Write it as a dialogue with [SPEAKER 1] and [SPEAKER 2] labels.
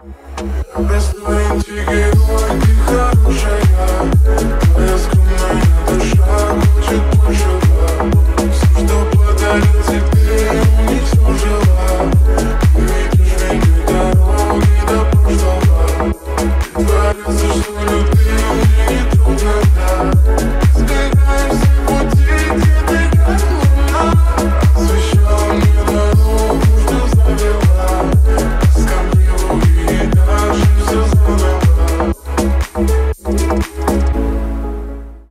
[SPEAKER 1] Без твоей интриги, ой, ты хорошая. Твоя скромная душа хочет большего. Все, что подарил тебе, уничтожила. Ты видишь меня дороги до прошлого. Притворился, что любил, мне не трудно, да.